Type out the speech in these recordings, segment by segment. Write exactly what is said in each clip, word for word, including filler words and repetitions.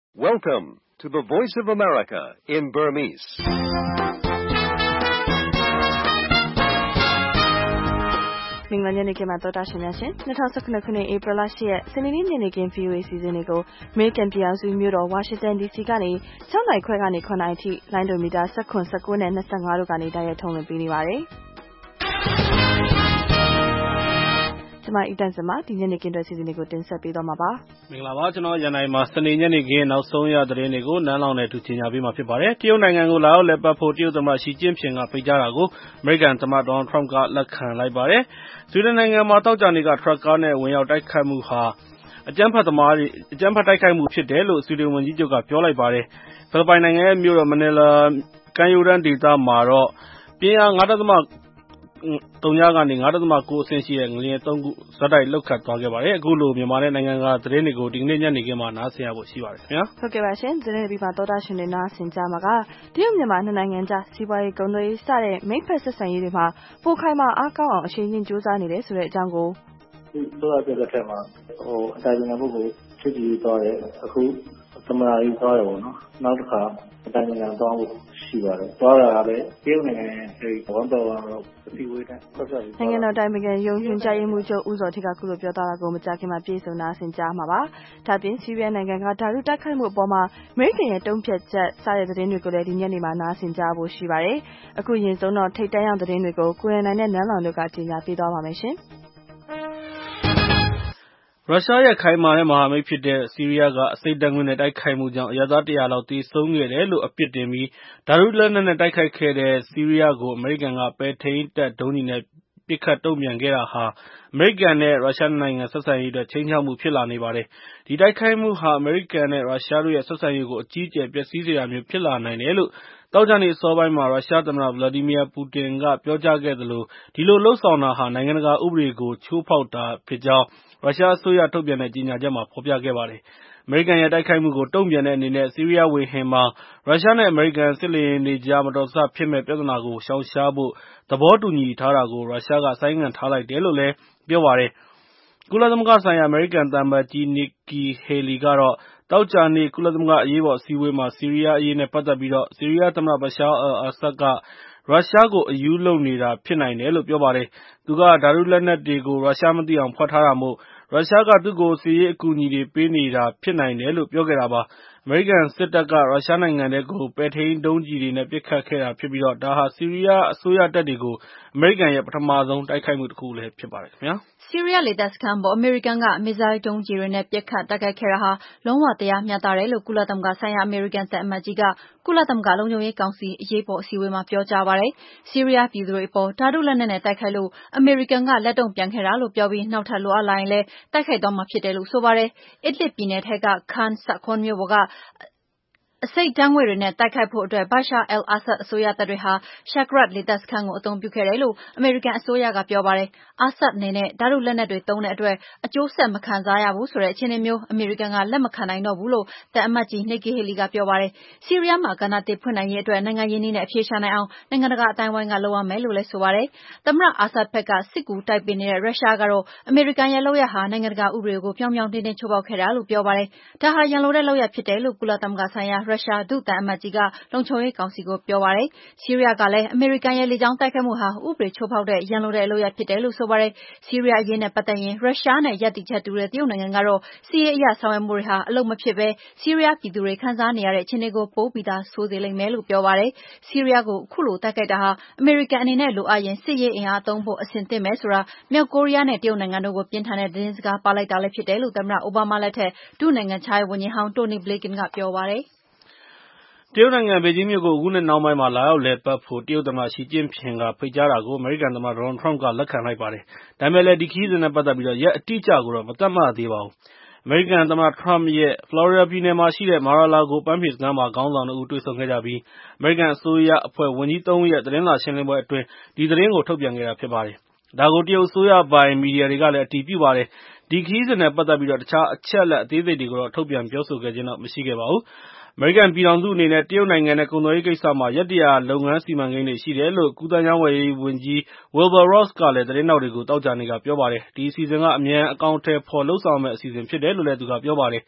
Welcome to the Voice of America in Burmese. ။မင်္ဂလာညနေခင်းမှာတော်တာရှင်များရှင်၂၀၁၇ခုနှစ်ဧပြီလ၈ရက်စနေနေ့ညနေခင်း V O A စီစဉ်တွေကိုအမေရိကန်ပြည်ထောင်စုမြို့တော်ဝါရှင်တန် D C ကနေ၆နာရီခွဲကနေ၇နာရီထိလိုင်းဒိုမီတာ၁၇ ၁၉နဲ့၂၅တို့ကနေတိုက်ရိုက်ထုတ်လွှင့်ပေးနေပါတယ်။ကျွန်မအီတန်စမဒီညနေခင်းအတွက်စီစဉ်တွေကိုတင်ဆက်ပေးသွားမှာပါ။မင်္ဂလာပါကျွန်တော်ရန်နိုင်မှာစနေညနေခင်းနောက်ဆုံးရသတင်းတွေကိုနန်းလောင်နဲ့တူချင်ညာပေးမှာဖြစ်ပါတယ်။တရုတ်နိုင်ငံကိုလာရောက်လည်ပတ်ဖို့တရုတ်သမ္မတရှီကျင်းဖျင်ကဖိတ်ကြားတာကိုအမေရိကန်သမ္မတဒေါ်နယ်ထရမ့်ကလက်ခံလိုက်ပါတယ်။ဆွီဒင်နိုင်ငံမှာတောက်ကြနေကထရက်ကားနဲ့ဝင်ရောက်တိုက်ခတ်မှုဟာအကြမ်းဖက်သမားတွေအကြမ်းဖက်တိုက်ခိုက်မှုဖြစ်တယ်လို့ဆွီဒင်ဝန်ကြီးချုပ်ကပြောလိုက်ပါတယ်။ဖိလစ်ပိုင်နိုင်ငံရဲ့မြို့တော်မနီလာကမ်းရိုးတန်းဒေသမှာတော့ပြင်းအား၅.သုံးကနေ၅.၉ အဆင့်ရှိတဲ့ငလျင်သုံးခုဇက်တိုက်လှုပ်ခတ်သွားခဲ့ပါတယ်။အခုလိုမြန်မာနဲ့နိုင်ငံကသတင်းတွေကိုဒီကနေ့ညနေခင်းမှာနားဆင်ရဖို့ရှိပါတယ်ခင်ဗျာ။ဟုတ်ကဲ့ပါရှင်သတင်းတွေပြီးမှတော်တာရှင်တွေနားဆင်ကြမှာကတရုတ်မြန်မာနှစ်နိုင်ငံကြားစီးပွားရေးကုန်သွယ်ရေးစတဲ့မိတ်ဖက်ဆက်ဆံရေးတွေမှာပိုခိုင်မာအားကောင်းအောင်အရှိန်မြင့်ကြိုးစားနေတယ်ဆိုတဲ့အကြောင်းကိုဒီတော့ပြတဲ့ထက်မှာဟိုအတိုင်းအမြင်ပုဂ္ဂိုလ်ဖြစ်ကြည့်သွားတယ်အခုသမရာကြီးသွားတယ်ပေါ့နော်နောက်တစ်ခါအတိုင်းအမြင်သွားဖို့ရှိပါတယ်သွားတာကလည်းတရုတ်နိုင်ငံရဲ့ဝန်တော်ဝန်တော့ဒီဝေးတဲ့ဆက်ဆက်ပြီးနိုင်ငံတော်တိုင်းပြည်ရုံးညွှန်ကြားရေးမှူးချုပ်ဦးစောထိကခုလိုပြောတာကိုမကြာခင်မှာပြည်စုံနာဆင်ကြားမှာပါ။ဒါပြင်ဆီးရီးယားနိုင်ငံကဓာတုတိုက်ခိုက်မှုအပေါ်မှာအမေရိကန်ရဲ့တုံ့ပြန်ချက်စတဲ့သတင်းတွေကိုလည်းဒီညနေမှာနားဆင်ကြားဖို့ရှိပါတယ်။အခုရင်ဆုံးတော့ထိတ်တန့်ရောက်သတင်းတွေကိုကိုရန်နိုင်နဲ့နန်းလောင်တို့ကကြီးညာပေးသွားပါမယ်ရှင်။ရုရှားရဲ့ခိုင်မာတဲ့မဟာမိတ်ဖြစ်တဲ့ဆီးရီးယားကအဆိပ်ဓာတ်ငွေ့နဲ့တိုက်ခိုက်မှုကြောင့်အရပ်သားတရာလောက်သေဆုံးခဲ့တယ်လို့အပြစ်တင်ပြီးဓာတုလက်နက်နဲ့တိုက်ခိုက်ခဲ့တဲ့ဆီးရီးယားကိုအမေရိကန်ကပဲထိန်းတပ်ဒုံးကျည်နဲ့ပစ်ခတ်တုံ့ပြန်ခဲ့တာဟာအမေရိကန်နဲ့ရုရှားနိုင်ငံဆက်ဆံရေးအတွက်ခြိမ်းခြောက်မှုဖြစ်လာနေပါတယ်။ဒီတိုက်ခိုက်မှုဟာအမေရိကန်နဲ့ရုရှားတို့ရဲ့ဆက်ဆံရေးကိုအကြီးအကျယ်ပျက်စီးစေတာမျိုးဖြစ်လာနိုင်တယ်လို့သောကြာနေ့အစောပိုင်းမှာရုရှားသမ္မတဗလာဒီမီယာပူတင်ကပြောကြားခဲ့သလိုဒီလိုလှုပ်ဆောင်တာဟာနိုင်ငံတကာဥပဒေကိုချိုးဖောက်တာဖြစ်ကြောင်းရုရှားအစိုးရထုတ်ပြန်တဲ့ကြေညာချက်မှာဖော်ပြခဲ့ပါတယ်။အမေရိကန်ရဲ့တိုက်ခိုက်မှုကိုတုံ့ပြန်တဲ့အနေနဲ့ဆီးရီးယားဝေဟင်မှာရုရှားနဲ့အမေရိကန်စစ်လေယာဉ်တွေကြားမတော်တဆဖြစ်မဲ့ပြဿနာကိုရှောင်ရှားဖို့သဘောတူညီထားတာကိုရုရှားကဆိုင်းငံ့ထားလိုက်တယ်လို့လည်းပြောပါတယ်။ကုလသမဂ္ဂဆိုင်ရာအမေရိကန်သံအမတ်ကြီး Nikki Haley ကတော့သောကြာနေ့ကုလသမဂ္ဂအရေးပေါ်အစည်းအဝေးမှာဆီးရီးယားအရေးနဲ့ပတ်သက်ပြီးဆီးရီးယားသမ္မတ Bashar al-Assad ကရုရှားကိုအယူလုပ်နေတာဖြစ်နိုင်တယ်လို့ပြောပါတယ်။သူကဓာတုလက်နက်တွေကိုရုရှားမသိအောင်ဖွက်ထားတာမို့ရုရှားကသူ့ကိုစစ်ရေးအကူအညီတွေပေးနေတာဖြစ်နိုင်တယ်လို့ပြောခဲ့တာပါ။အမေရိကန်စစ်တပ်ကရုရှားနိုင်ငံထဲကိုပဲ့ထိန်းဒုံးကျည်တွေနဲ့ပစ်ခတ်ခဲ့တာဖြစ်ပြီးဒါဟာဆီးရီးယားအစိုးရတပ်တွေကိုအမေရိကန်ရဲ့ပထမဆုံးတိုက်ခိုက်မှုတစ်ခုလည်းဖြစ်ပါတယ်ခင်ဗျာ။ဆီးရီးယားလေတပ်စခန်းပေါ်အမေရိကန်ကမစ်ဇိုင်းဒုံးကျည်တွေနဲ့ပစ်ခတ်တိုက်ခိုက်ခဲ့တာဟာလုံးဝတရားမျှတတယ်လို့ကုလသမဂ္ဂဆိုင်ရာအမေရိကန်သံအမတ်ကြီးကကုလသမဂ္ဂလုံခြုံရေးကောင်စီအရေးပေါ်အစည်းအဝေးမှာပြောကြားပါတယ်။ဆီးရီးယားပြည်သူတွေအပေါ်ဓာတုလက်နက်နဲ့တိုက်ခိုက်လို့အမေရိကန်ကလက်တုံ့ပြန်ခဲ့တာလို့ပြောပြီးနောက်ထပ်လိုအပ်လာရင်လည်းတိုက်ခိုက်သွားမှာဖြစ်တယ်လို့ဆိုပါတယ်။ Idlib ပြည်နယ်ထဲက Khan Sakon မြို့ပေါ်ကအဆိပ်ဓာတ်ငွေ့တွေနဲ့တိုက်ခိုက်ဖို့အတွက် Bashar al-Assad အစိုးရတပ်တွေဟာ Shakrat လေတပ်စခန်းကိုအသုံးပြုခဲ့တယ်လို့အမေရိကန်အစိုးရကပြောပါတယ်။ Assad အနေနဲ့ဓာတုလက်နက်တွေသုံးတဲ့အတွက်အကျိုးဆက်မခံစားရဘူးဆိုတဲ့အခြေအနေမျိုးအမေရိကန်ကလက်မခံနိုင်တော့ဘူးလို့သံအမတ်ကြီး Nikki Haley ကပြောပါတယ်။ဆီးရီးယားမှာကဏ္ဍသစ်ဖွင့်နိုင်ရေးအတွက်နိုင်ငံရေးနည်းနဲ့အဖြေရှာနိုင်အောင်နိုင်ငံတကာအသိုင်းအဝိုင်းကလုပ်ရမယ်လို့လည်းဆိုပါတယ်။သမ္မတ Assad ဘက်ကစစ်ကူတိုက်ပေးနေတဲ့ရုရှားကတော့အမေရိကန်ရဲ့လုပ်ရပ်ဟာနိုင်ငံတကာဥပဒေကိုပြောင်ပြောင်တင်းတင်းချိုးဖောက်ခဲ့တာလို့ပြောပါတယ်။ဒါဟာရန်လိုတဲ့လုပ်ရပ်ဖြစ်တယ်လို့ကုလသမဂ္ဂဆိုင်ရာရုရှားဒုသံအမတ်ကြီးကလုံခြုံရေးကောင်စီကိုပြောပါတယ်။ဆီးရီးယားကလည်းအမေရိကန်ရဲ့လေကြောင်းတိုက်ခိုက်မှုဟာဥပဒေချိုးဖောက်တဲ့ရန်လိုတဲ့လုပ်ရပ်ဖြစ်တယ်လို့ဆိုပါတယ်။ဆီးရီးယားအရေးနဲ့ပတ်သက်ရင်ရုရှားနဲ့ရပ်တည်ချက်တူတဲ့တရုတ်နိုင်ငံကတော့စစ်ရေးအရဆောင်ရွက်မှုတွေဟာအလုပ်မဖြစ်ဘဲဆီးရီးယားပြည်သူတွေခံစားနေရတဲ့အခြေအနေကိုပိုပြီးသားဆိုးစေလိမ့်မယ်လို့ပြောပါတယ်။ဆီးရီးယားကိုအခုလိုတိုက်ခိုက်တာဟာအမေရိကန်အနေနဲ့လိုအပ်ရင်စစ်ရေးအင်အားသုံးဖို့အဆင်သင့်ပဲဆိုတာမြောက်ကိုရီးယားနဲ့တရုတ်နိုင်ငံတို့ကိုပြင်းထန်တဲ့သတင်းစကားပါလိုက်တာလည်းဖြစ်တယ်လို့သမ္မတအိုဘားမားလက်ထက်ဒုနိုင်ငံခြားရေးဝန်ကြီးဟောင်း Tony Blinken ကပြောပါတယ်။တရုတ်နိုင်ငံဘေဂျင်းမြို့ကိုအခုနှစ်နှောင်းပိုင်းမှာလာရောက်လည်ပတ်ဖို့တရုတ်သမ္မတရှီကျင်းဖျင်ကဖိတ်ကြားတာကိုအမေရိကန်သမ္မတဒေါ်နယ်ထရမ့်ကလက်ခံလိုက်ပါတယ်။ဒါပေမဲ့လည်းဒီခရီးစဉ်နဲ့ပတ်သက်ပြီးရက်အတိအကျကိုတော့မသတ်မှတ်သေးပါဘူး။အမေရိကန်သမ္မတထရမ့်ရဲ့ဖလော်ရီဒါပြည်နယ်မှာရှိတဲ့မာရာလာဂိုအပန်းဖြေစခန်းမှာခေါင်းဆောင်နှစ်ဦးတွေ့ဆုံခဲ့ကြပြီးအမေရိကန်အစိုးရအဖွဲ့ဝန်ကြီးသုံးဦးရဲ့သတင်းစာရှင်းလင်းပွဲအတွင်းဒီသတင်းကိုထုတ်ပြန်ခဲ့တာဖြစ်ပါတယ်။ဒါကိုတရုတ်အစိုးရပိုင်မီဒီယာတွေကလည်းအတည်ပြုပါတယ်။ဒီခရီးစဉ်နဲ့ပတ်သက်ပြီးတခြားအချက်အလက်အသေးစိတ်တွေကိုတော့ထုတ်ပြန်ပြောဆိုခဲ့ခြင်းတော့မရှိခဲ့ပါဘူး။အမေရိကန်ပြည်ထောင်စုအနေနဲ့တရုတ်နိုင်ငံနဲ့ကုန်သွယ်ရေးကိစ္စမှာရက်တရာလုပ်ငန်းစီမံကိန်းတွေရှိတယ်လို့ကူးသန်းရောင်းဝယ်ရေးဝန်ကြီး Wilbur Ross ကလည်းသတင်းထောက်တွေကိုသောကြာနေ့ကပြောပါတယ်။ဒီအစီအစဉ်ကအမြန်အကောင်အထည်ဖော်လုပ်ဆောင်မယ့်အစီအစဉ်ဖြစ်တယ်လို့လည်းသူကပြောပါတယ်။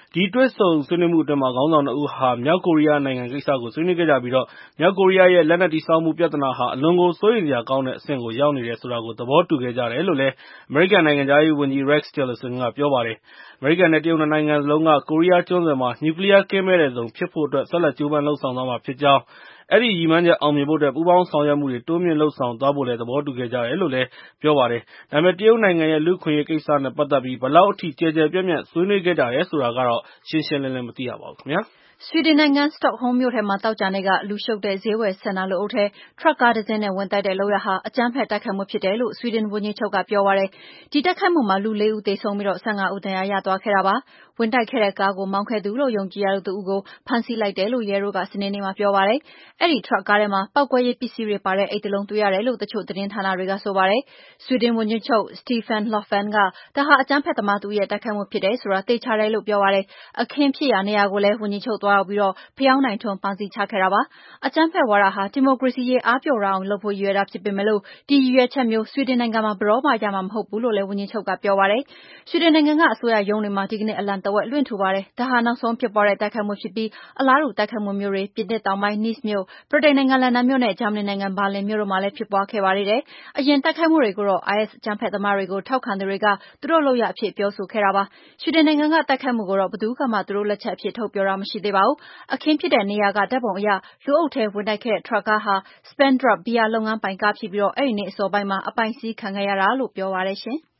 ဒီတွေ့ဆုံဆွေးနွေးမှုအတွင်းမှာခေါင်းဆောင်နှစ်ဦးဟာမြောက်ကိုရီးယားနိုင်ငံကိစ္စကိုဆွေးနွေးခဲ့ကြပြီးတော့မြောက်ကိုရီးယားရဲ့လက်နက်တည်ဆောက်မှုပြဿနာဟာအလွန်ကိုစိုးရိမ်စရာကောင်းတဲ့အဆင့်ကိုရောက်နေတယ်ဆိုတာကိုသဘောတူခဲ့ကြတယ်လို့လည်းအမေရိကန်နိုင်ငံသားရေးဝန်ကြီး Rex Tillerson ကပြောပါတယ်။အမေရိကန်နဲ့တရုတ်နိုင်ငံစလုံးကကိုရီးယားကျွန်းဆွယ်မှာနျူကလ িয়ারကင်းမဲ့တဲ့ဇုံဖြစ်ဖို့အတွက်ဆက်လက်ကြိုးပမ်းလှုံ့ဆော်သွားမှာဖြစ်ကြောင်းအဲ့ဒီရည်မှန်းချက်အောင်မြင်ဖို့အတွက်ပူးပေါင်းဆောင်ရွက်မှုတွေတိုးမြင့်လှုပ်ဆောင်သွားဖို့လည်းသဘောတူခဲ့ကြတယ်လို့လည်းပြောပါတယ်။ဒါပေမဲ့တရုတ်နိုင်ငံရဲ့လူ့အခွင့်အရေးကိစ္စနဲ့ပတ်သက်ပြီးဘယ်လောက်အထိကြဲကြဲပြန့်ပြန့်ဆွေးနွေးခဲ့ကြတယ်ဆိုတာကတော့ရှင်းရှင်းလင်းလင်းမသိရပါဘူးခင်ဗျာ။ဆွီဒင်နိုင်ငံစတော့ဟုမ်းမြို့ထဲမှာသောကြာနေ့ကလူရှုပ်တဲ့ဈေးဝယ်စင်တာလူအုပ်ထဲထရပ်ကားတစ်စင်းနဲ့ဝင်တိုက်တဲ့လုပ်ရပ်ဟာအကြမ်းဖက်တိုက်ခိုက်မှုဖြစ်တယ်လို့ဆွီဒင်ဝန်ကြီးချုပ်ကပြောပါတယ်။ဒီတိုက်ခိုက်မှုမှာလူလေးဦးသေဆုံးပြီးတော့ဆယ့်ငါးဦးဒဏ်ရာရသွားခဲ့တာပါ။ဝင်တိုက်ခဲ့တဲ့ကားကိုမောင်းခဲ့သူလို့ယုံကြည်ရသူအကိုဖမ်းဆီးလိုက်တယ်လို့ရဲတို့ကစနေနေ့မှာပြောပါတယ်။အဲ့ဒီထရပ်ကားထဲမှာပောက်ကွဲရေးပစ္စည်းတွေပါတဲ့အိတ်တစ်လုံးတွေ့ရတယ်လို့တချို့သတင်းဌာနတွေကဆိုပါတယ်။ဆွီဒင်ဝန်ကြီးချုပ် Stefan Löfven ကဒါဟာအကြမ်းဖက်သမားသူရဲ့တိုက်ခိုက်မှုဖြစ်တယ်ဆိုတာသိချတယ်လို့ပြောပါတယ်။အခင်းဖြစ်ရာနေရာကိုလည်းဝန်ကြီးချုပ်သွားရောက်ပြီးတော့ဖျောင်းနိုင်ထွန်းပန်းစည်းချခဲ့တာပါ။အကြမ်းဖက်ဝါဒဟာဒီမိုကရေစီရေးအားပြော့ရအောင်လုပ်ဖို့ရည်ရွယ်တာဖြစ်ပေမဲ့လို့ဒီရည်ရွယ်ချက်မျိုးဆွီဒင်နိုင်ငံမှာဘယ်တော့မှရမှာမဟုတ်ဘူးလို့လည်းဝန်ကြီးချုပ်ကပြောပါတယ်။ဆွီဒင်နိုင်ငံကအစိုးရရုံးတွေမှာဒီကနေ့အလံတဝက်လွှင့်ထူပါတယ်။ဒါဟာနောက်ဆုံးဖြစ်ပေါ်တဲ့တိုက်ခိုက်မှုဖြစ်ပြီးအလားတူတိုက်ခိုက်မှုမျိုးတွေပြင်သစ်တောင်ပိုင်း Nice မြို့ဗြိတိန်နိုင်ငံလန်ဒန်မြို့နဲ့ဂျာမနီနိုင်ငံဘာလင်မြို့တို့မှာလည်းဖြစ်ပွားခဲ့ပါသေးတယ်။အရင်တိုက်ခိုက်မှုတွေကိုတော့ အိုင်အက်စ် အကြမ်းဖက်သမားတွေကိုထောက်ခံသူတွေကသူတို့လုပ်ရအဖြစ်ပြောဆိုခဲ့တာပါ။ဆွီဒင်နိုင်ငံကတိုက်ခိုက်မှုကိုတော့ဘယ်သူကမှသူတို့လက်ချက်အဖြစ်ထုတ်ပြောတာမရှိသေးပါဘူး။အခင်းဖြစ်တဲ့နေရာကဓာတ်ပုံအရလူအုပ်ထဲဝင်တိုက်ခဲ့တဲ့ထရပ်ကားဟာ Spendrup ဘီယာလုပ်ငန်းပိုင်ကားဖြစ်ပြီးတော့အဲ့ဒီနေ့အစောပိုင်းမှာအပိုင်စီးခံခဲ့ရတာလို့ပြောပါရရှင်။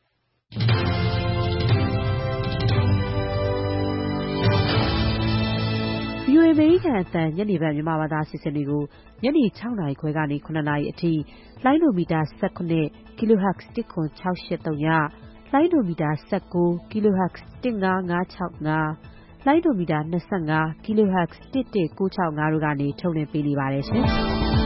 ဗီအိုအေ အမေရိကန်အသံညနေပိုင်းမြန်မာဘာသာအစီအစဉ်တွေကိုညနေ၆နာရီခွဲကနေ၇နာရီအထိလိုင်းဒိုမီတာ၁၇ kHz တစ်ခွန်၆၈၃ညလိုင်းဒိုမီတာ၁၉ kHz တစ်၅၅၆၅လိုင်းဒိုမီတာ၂၅ kHz တစ်တစ်၉၆၅တို့ကနေထုတ်လွှင့်ပေးနေပါတယ်ရှင်။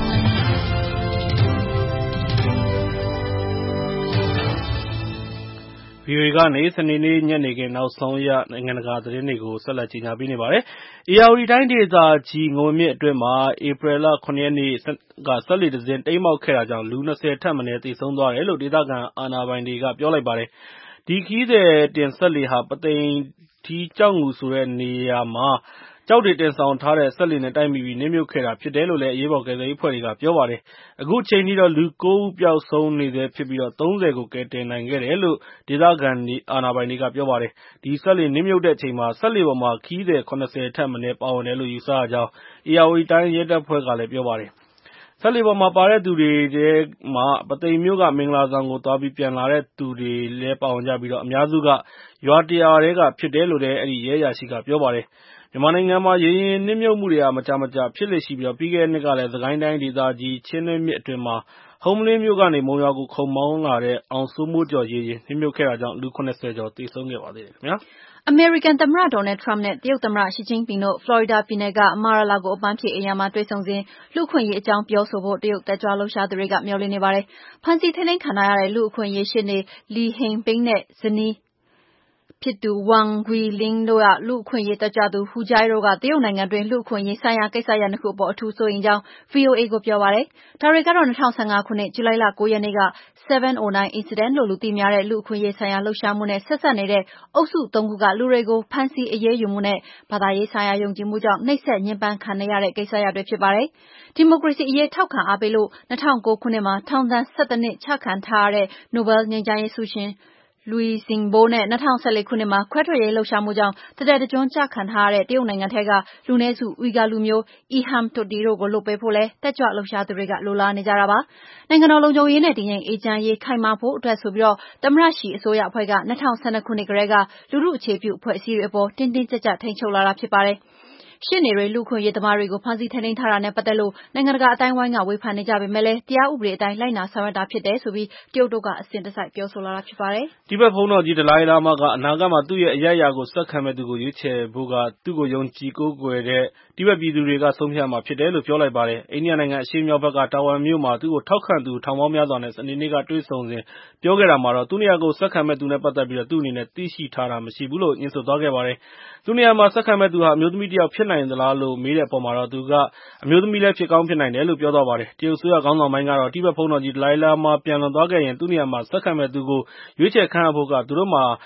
ဗီအိုအေကနေစနေနေ့ညနေခင်းနောက်ဆုံးရနိုင်ငံတကာသတင်းတွေကိုဆက်လက်ကြီးညာပေးနေပါတယ်။ဧရာဝတီတိုင်းဒေသကြီးငွေမြစ်အတွင်းမှာဧပြီလခုနှစ်ရက်နေ့ကစက်လှေတစ်စင်းတိမ်းမှောက်ခဲ့တာကြောင့်လူ၂၀ထက်မနည်းသေဆုံးသွားတယ်လို့ဒေသခံအာဏာပိုင်တွေကပြောလိုက်ပါတယ်။ဒီခရီးသည်တင်စက်လှေဟာပုသိမ်ထီးကျောက်ငူဆိုတဲ့နေရာမှာကျောက်တွေတင်ဆောင်ထားတဲ့စက်လှေနဲ့တိုက်မိပြီးနစ်မြုပ်ခဲ့တာဖြစ်တယ်လို့လည်းအရေးပေါ်ကယ်ဆယ်ရေးအဖွဲ့တွေကပြောပါတယ်။အခုချိန်ထိတော့လူကိုးဦးပျောက်ဆုံးနေဆဲဖြစ်ပြီးတော့သုံးဆယ်ကိုကယ်တင်နိုင်ခဲ့တယ်လို့ဒေသခံအာဏာပိုင်တွေကပြောပါတယ်။ဒီစက်လှေနစ်မြုပ်တဲ့အချိန်မှာစက်လှေပေါ်မှာခရီးသည်၇၀ထက်မနည်းပါဝင်တယ်လို့ယူဆရကြောင်းဧရာဝတီတိုင်းရဲတပ်ဖွဲ့ကလည်းပြောပါတယ်။စက်လှေပေါ်မှာပါတဲ့သူတွေထဲမှာပုသိမ်မြို့ကမင်္ဂလာဆောင်ကိုသွားပြီးပြန်လာတဲ့သူတွေလည်းပါဝင်ကြပြီးတော့အများစုကရွာတရွာထဲကဖြစ်တယ်လို့လည်းအဲဒီရဲအရာရှိကပြောပါတယ်။မြန်မာနိုင်ငံမှာရေရင်နစ်မြုပ်မှုတွေကမကြာမကြာဖြစ်လေ့ရှိပြီးတော့ပြီးခဲ့တဲ့နှစ်ကလည်းသခိုင်းတိုင်းဒေသကြီးချင်းတွင်းမြစ်အတွင်းမှာဟုမ္မလင်းမြို့ကနေမုံရွာကိုခုန်မောင်းလာတဲ့အောင်စိုးမိုးကျော်ရေရင်နစ်မြုပ်ခဲ့တာကြောင့်လူ၇၀ကျော်သေဆုံးခဲ့ပါသေးတယ်ခင်ဗျာ။အမေရိကန်သမ္မတဒေါ်နယ်ထရမ့်နဲ့တရုတ်သမ္မတရှီကျင်းပင်တို့ဖလော်ရီဒါပြည်နယ်ကမာရာလာကိုအပန်းဖြေအိမ်ယာမှာတွေ့ဆုံစဉ်လူ့အခွင့်အရေးအကြောင်းပြောဆိုဖို့တရုတ်တက်ကြွလှုပ်ရှားသူတွေကမျှော်လင့်နေပါတယ်။ဖမ်းဆီးထိန်းသိမ်းခံထားရတဲ့လူ့အခွင့်အရေးရှေ့နေလီဟိန်ပိန်းနဲ့ဇနီးဖြစ်သူဝမ်ဂွီလင်းတို့ကလူ့အခွင့်အရေးတက်ကြွသူဟူဂျိုင်းတို့ကတရုတ်နိုင်ငံတွင်းလူ့အခွင့်အရေးဆိုင်ရာကိစ္စရပ်နှစ်ခုအပေါ်အထူးစိုးရိမ်ကြောင်း ဗွီအိုအေကိုပြောပါတယ်။ဒါတွေကတော့၂၀၁၅ခုနှစ်ဇူလိုင်လ၉ရက်နေ့က seven oh nine incident လို့လူသိများတဲ့လူ့အခွင့်အရေးဆိုင်ရာလှုပ်ရှားမှုနဲ့ဆက်စပ်နေတဲ့အုပ်စုသုံးခုကလူတွေကိုဖမ်းဆီးအရေးယူမှုနဲ့ဘာသာရေးဆိုင်ရာယုံကြည်မှုကြောင့်နှိပ်စက်ညှဉ်းပန်းခံနေရတဲ့ကိစ္စရပ်တွေဖြစ်ပါတယ်။ဒီမိုကရေစီအရေးထောက်ခံအားပေးလို့၂၀၀၉ခုနှစ်မှာထောင်ဒဏ်၁၁နှစ်ချခံထားရတဲ့နိုဘယ်လ်ငြိမ်းချမ်းရေးဆုရှင်Liu Xiaobo နဲ့၂၀၁၄ခုနှစ်မှာခွဲထွက်ရေးလှုပ်ရှားမှုကြောင့်တသက်တကျွန်းကျခံထားရတဲ့တရုတ်နိုင်ငံထဲကလူနည်းစုဝီဂါလူမျိုး Ilham Tohti တို့ကိုလွှတ်ပေးဖို့လည်းတက်ကြွလှုပ်ရှားသူတွေကလိုလားနေကြတာပါ။နိုင်ငံတော်လုံခြုံရေးနဲ့တည်ငြိမ်အေးချမ်းရေးခိုင်မာဖို့အတွက်ဆိုပြီးတော့သမ္မတရှီအစိုးရအဖွဲ့က၂၀၁၂ခုနှစ်ကတည်းကလူထုအခြေပြုအဖွဲ့အစည်းတွေအပေါ်တင်းတင်းကြပ်ကြပ်ထိန်းချုပ်လာတာဖြစ်ပါတယ်။ရှေ့နေတွေလူ့အခွင့်အရေးသမားတွေကိုဖမ်းဆီးထိန်းသိမ်းထားတာနဲ့ပတ်သက်လို့နိုင်ငံတကာအတိုင်းအဝိုင်းကဝေဖန်နေကြပေမဲ့လည်းတရားဥပဒေအတိုင်းလိုက်နာဆောင်ရွက်တာဖြစ်တယ်ဆိုပြီးတရုတ်တို့ကအစဉ်တစိုက်ပြောဆိုလာတာဖြစ်ပါတယ်။တိဘက်ဘုန်းတော်ကြီးဒလိုင်းလာမားကအနာဂတ်မှာသူ့ရဲ့အယက်အရာကိုဆက်ခံမဲ့သူကိုရွေးချယ်ဖို့ကသူ့ကိုယုံကြည်ကိုးကွယ်တဲ့တိဘက်ပြည်သူတွေကဆုံးဖြတ်မှာဖြစ်တယ်လို့ပြောလိုက်ပါတယ်။အိန္ဒိယနိုင်ငံအရှေ့မြောက်ဘက်ကတာဝန်မြို့မှာသူ့ကိုထောက်ခံသူထောင်ပေါင်းများစွာနဲ့စနေနေ့ကတွေ့ဆုံစဉ်ပြောခဲ့တာမှာတော့သူ့နေရာကိုဆက်ခံမဲ့သူနဲ့ပတ်သက်ပြီးတော့သူ့အနေနဲ့သိရှိထားတာမရှိဘူးလို့ညွှန်ဆိုသွားခဲ့ပါတယ်။သူ့နေရာမှာဆက်ခံမဲ့သူဟာအမျိုးသမီးတစ်ယောက်ဖြစ်နိုင်သလားလို့မေးတဲ့အပေါ်မှာတော့သူကအမျိုးသမီးလည်းဖြစ်ကောင်းဖြစ်နိုင်တယ်လို့ပြောသွားပါတယ်။တရုတ်အစိုးရခေါင်းဆောင်ပိုင်းကတော့တိဘက်ဘုန်းတော်ကြီးဒလိုင်းလာမားပြန်လွန်သွားခဲ့ရင်သူ့နေရာမှာဆက်ခံမဲ့သူကိုရွေးချယ်ခန့်အပ်ဖို့ကသူတို့မှာ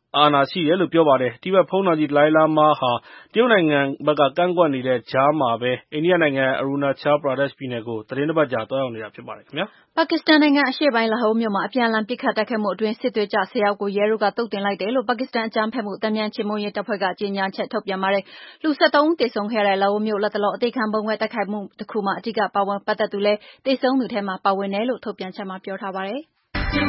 အာဏာရှိတယ်လို့ပြောပါတယ်။ တိဘက်ဘုန်းတော်ကြီး ဒလိုင်းလားမားဟာတရုတ်နိုင်ငံဘက်ကကန့်ကွက်နေတဲ့ကြားမှာပဲအိန္ဒိယနိုင်ငံ Arunachal Pradesh ပြည်နယ်ကိုသီတင်းတစ်ပတ်ကြာသွားရောက်နေတာဖြစ်ပါတယ်ခင်ဗျာပါကစ္စတန်နိုင်ငံအရှေ့ပိုင်းလာဟိုးမြို့မှာအပြန်အလှန်ပစ်ခတ်တိုက်ခိုက်မှုအတွင်းစစ်သွေးကြဆယ်ယောက်ကိုရဲတို့ကသုတ်သင်လိုက်တယ်လို့ပါကစ္စတန်အကြမ်းဖက်မှုတန်ပြန်ချေမှုန်းရေးတပ်ဖွဲ့ကကြေညာချက်ထုတ်ပြန်ပါတယ်။လူ၁၃ဦးသေဆုံးခဲ့တဲ့လာဟိုးမြို့လက်တလောအသေးခံဗုံးခွဲတိုက်ခိုက်မှုတစ်ခုမှာအဓိကပါဝင်ပတ်သက်သူလည်းသေဆုံးသူထဲမှာပါဝင်တယ်လို့ထုတ်ပြန်ချက်မှာပြောထားပါတယ်။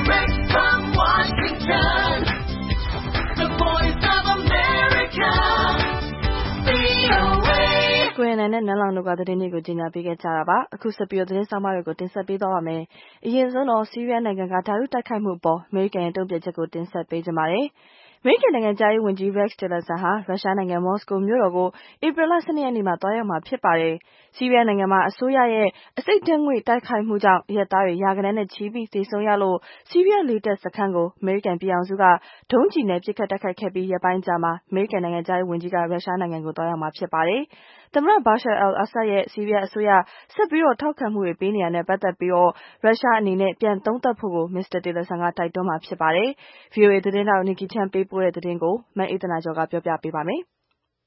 ကိုရန်နိုင်နဲ့နန်းလောင်တို့ကသတင်းတွေကိုကြီးညာပေးခဲ့ကြတာပါ။အခုဆက်ပြီးတော့သတင်းဆောင်မတွေကိုတင်ဆက်ပေးသွားပါမယ်။အရင်ဆုံးတော့ဆီးရီးယားနိုင်ငံကဓာတုတိုက်ခိုက်မှုအပေါ်အမေရိကန်ရဲ့တုံ့ပြန်ချက်ကိုတင်ဆက်ပေးကြပါမယ်။အမေရိကန်နိုင်ငံသားရေးဝန်ကြီး Rex Tillerson ဟာရုရှားနိုင်ငံမော်စကိုမြို့တော်ကိုဧပြီလ၁၂ရက်နေ့မှာသွားရောက်မှာဖြစ်ပါတယ်။ဆီးရီးယားနိုင်ငံမှာအစိုးရရဲ့အဆိပ်ဓာတ်ငွေ့တိုက်ခိုက်မှုကြောင့်အရပ်သားတွေရာဂဏန်းနဲ့ချီပြီးသေဆုံးရလို့ဆီးရီးယားလေတပ်စခန်းကိုအမေရိကန်ပြည်ထောင်စုကဒုံးကျည်နဲ့ပစ်ခတ်တိုက်ခိုက်ခဲ့ပြီးရက်ပိုင်းကြာမှာအမေရိကန်နိုင်ငံသားရေးဝန်ကြီးကရုရှားနိုင်ငံကိုသွားရောက်မှာဖြစ်ပါတယ်။သမ္မတ Bashar al-Assad ရဲ့ဆီးရီးယားအစိုးရဆက်ပြီးထောက်ခံမှုတွေပေးနေတာနဲ့ပတ်သက်ပြီးရုရှားအနေနဲ့ပြန်သုံးသပ်ဖို့ကို မစ္စတာ Tillerson ကတိုက်တွန်းမှာဖြစ်ပါတယ်။ ဗွီအိုအေသတင်းထောက် Nikki Chan ပေးပို့တဲ့သတင်းကိုမအေးသန္တာကျော်ကပြောပြပေးပါမယ်။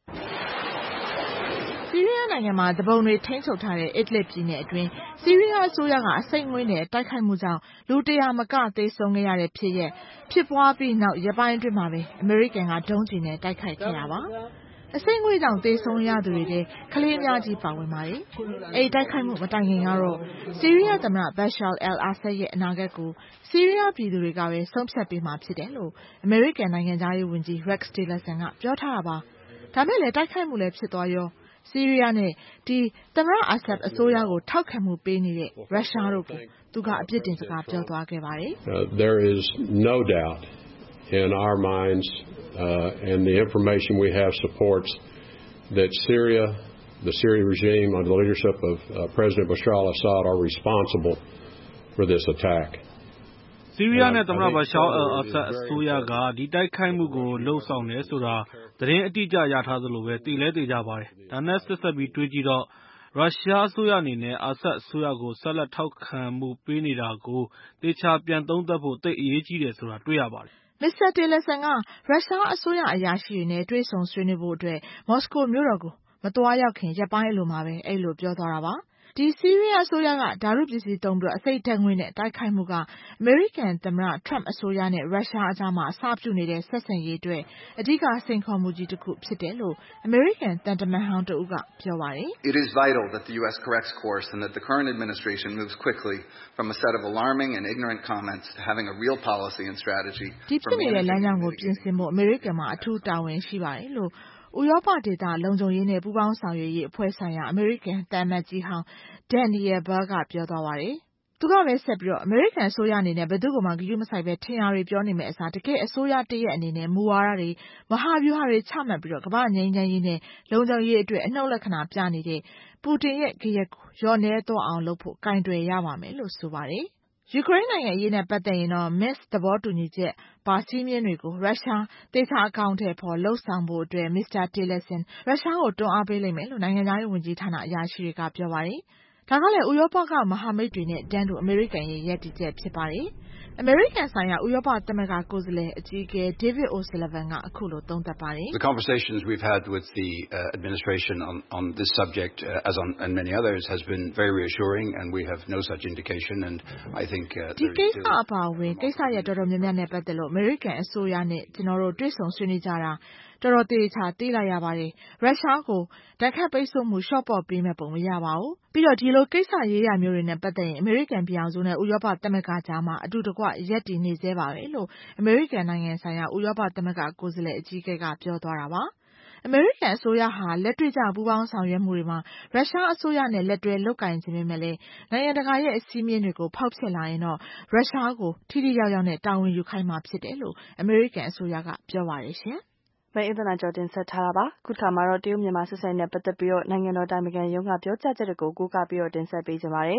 ဆီးရီးယားနိုင်ငံမှာသူပုန်တွေထိန်းချုပ်ထားတဲ့ Idlib ပြည်နယ်အတွင်းဆီးရီးယားအစိုးရကအဆိပ်ငွေ့နဲ့တိုက်ခိုက်မှုကြောင့်လူတရာမကသေဆုံးခဲ့ရတဲ့ဖြစ်ရပ်ဖြစ်ပွားပြီးနောက်ရက်ပိုင်းအတွင်းမှာပဲအမေရိကန်ကဒုံးကျည်နဲ့တိုက်ခိုက်ခဲ့တာပါ။အဆိပ်ငွေ့ကြောင့်သေဆုံးရသူတွေထဲကလေးအများကြီးပါဝင်ပါတယ်။အဲဒီတိုက်ခိုက်မှုမတိုင်ခင်ကတော့ဆီးရီးယားသမ္မတ Bashar al-Assad ရဲ့အနာဂတ်ကိုဆီးရီးယားပြည်သူတွေကပဲဆုံးဖြတ်ပေးမှာဖြစ်တယ်လို့အမေရိကန်နိုင်ငံသားရေးဝန်ကြီး Rex Tillerson ကပြောထားတာပါ။ဒါမဲ့လည်းတိုက်ခိုက်မှုလည်းဖြစ်သွားရောဆီးရီးယားနဲ့ဒီသမ္မတ Assad အစိုးရကိုထောက်ခံမှုပေးနေတဲ့ရုရှားတို့ကိုသူကအပြစ်တင်စကားပြောသွားခဲ့ပါတယ်။ There is no doubt in our minds uh, and the information we have supports that Syria, the Syrian regime under the leadership of uh, President Bashar al-Assad are responsible for this attack. ဆီးရီးယားနဲ့သမ္မတ Bashar al-Assad အစိုးရကဒီတိုက်ခိုက်မှုကိုလှုံ့ဆော်တယ်ဆိုတာသတင်းအတိအကျရထားသလိုပဲသိလဲသိကြပါတယ်။ဒါနဲ့ဆက်စပ်ပြီးတွေးကြည့်တော့ရုရှားအစိုးရအနေနဲ့ Assad အစိုးရကိုဆက်လက်ထောက်ခံမှုပေးနေတာကိုသေချာပြန်သုံးသပ်ဖို့သိပ်အရေးကြီးတယ်ဆိုတာတွေ့ရပါတယ်။မစ္စတာ Tillerson ကရုရှားအစိုးရအရာရှိတွေနဲ့တွေ့ဆုံဆွေးနွေးဖို့အတွက်မော်စကိုမြို့တော်ကိုမသွားရောက်ခင်ရက်ပိုင်းအလိုမှာပဲအဲ့လိုပြောသွားတာပါ။ဒီဆီးရီးယားအစိုးရကဓာတုပစ္စည်းသုံးပြီးအဆိပ်ဓာတ်ငွေ့နဲ့တိုက်ခိုက်မှုကအမေရိကန်သမ္မတ Trump အစိုးရနဲ့ရုရှားအကြားမှာအစပြုနေတဲ့ဆက်ဆံရေးအတွက်အဓိကစိန်ခေါ်မှုကြီးတစ်ခုဖြစ်တယ်လို့အမေရိကန်သံတမန်ဟောင်းတဦးကပြောပါတယ်။ It is vital that the U S corrects course and that the current administration moves quickly from a set of alarming and ignorant comments to having a real policy and strategy. ဒီဖြစ်နေတဲ့လမ်းကြောင်းကိုပြင်ဆင်ဖို့အမေရိကန်မှာအထူးတာဝန်ရှိပါတယ်လို့ဥရောပဒေသလုံခြုံရေးနဲ့ပူးပေါင်းဆောင်ရွက်ရေးအဖွဲ့ဆိုင်ရာအမေရိကန်သံအမတ်ကြီးဟောင်း Daniel Burr ကပြောသွားပါတယ်။သူကပဲဆက်ပြီးတော့အမေရိကန်အစိုးရအနေနဲ့ဘယ်သူ့ကိုမှဂရုမစိုက်ပဲထင်ရာတွေပြောနေမယ့်အစားတကယ်အစိုးရတရက်အနေနဲ့မူဝါဒတွေမဟာဗျူဟာတွေချမှတ်ပြီးတော့ကမ္ဘာ့ငြိမ်းချမ်းရေးနဲ့လုံခြုံရေးအတွက်အနှုတ်လက္ခဏာပြနေတဲ့ပူတင်ရဲ့ဂယက်ကိုလျော့နဲသွားအောင်လုပ်ဖို့ကင်တွယ်ရပါမယ်လို့ဆိုပါတယ်။ယူကရိန်းနိုင်ငံအရေးနဲ့ပတ်သက်ရင်တော့ Minsk သဘောတူညီချက်ပါစည်းမျဉ်းတွေကိုရုရှားသေချာအကောင်အထည်ဖော်လုပ်ဆောင်ဖို့အတွက်မစ္စတာ Tillerson ရုရှားကိုတွန်းအားပေးလိမ့်မယ်လို့နိုင်ငံသားရေးဝန်ကြီးဌာနအရာရှိတွေကပြောပါတယ်။ဒါကလည်းဥရောပကမဟာမိတ်တွေနဲ့တန်းတူအမေရိကန်ရဲ့ရပ်တည်ချက်ဖြစ်ပါတယ်။အမေရိကန်ဆိုင်ရာဥရောပသမဂ္ဂကိုယ်စားလှယ်အကြီးအကဲ David O'Sullivan ကအခုလိုသုံးသပ်ပါတယ်။ The conversations we've had with the uh, administration on, on this subject uh, as on and many others has been very reassuring and we have no such indication and I think uh, ဒီကိစ္စအပါအဝင်ကိစ္စရပ်တော်တော်များများနဲ့ပတ်သက်လို့အမေရိကန်အစိုးရနဲ့ကျွန်တော်တို့တွေ့ဆုံဆွေးနွေးကြတာတော်တော်သေချာသိလိုက်ရပါတယ်။ရုရှားကိုဓာတ်ခတ်ပိတ်ဆို့မှုလျှော့ပေါ့ပေးမဲ့ပုံမရပါဘူး။ပြီးတော့ဒီလိုကိစ္စရေးရာမျိုးတွေနဲ့ပတ်သက်ရင်အမေရိကန်ပြည်အောင်စုနဲ့ဥရောပသမဂ္ဂကြားမှာအတူတကွရပ်တည်နေသေးပါပဲလို့အမေရိကန်နိုင်ငံဆိုင်ရာဥရောပသမဂ္ဂကိုယ်စားလှယ်အကြီးအကဲကပြောသွားတာပါ။အမေရိကန်အစိုးရဟာလက်တွေ့ကျပူးပေါင်းဆောင်ရွက်မှုတွေမှာရုရှားအစိုးရနဲ့လက်တွဲလုပ်ကိုင်ခြင်းပဲလေနိုင်ငံတကာရဲ့အစည်းအဝေးတွေကိုဖောက်ဖျက်လာရင်တော့ရုရှားကိုထိထိရောက်ရောက်နဲ့တာဝန်ယူခိုင်းမှာဖြစ်တယ်လို့အမေရိကန်အစိုးရကပြောပါတယ်ရှင်။မအေးသန္တာကျော်တင်ဆက်ထားတာပါ။ခုခါမှာတော့တရုတ်မြန်မာဆက်ဆံရေးနဲ့ပတ်သက်ပြီးတော့နိုင်ငံတော်တိုင်ပင်ခံရုံးကပြောကြားချက်တွေကိုကိုးကားပြီးတော့တင်ဆက်ပေးကြပါမယ်။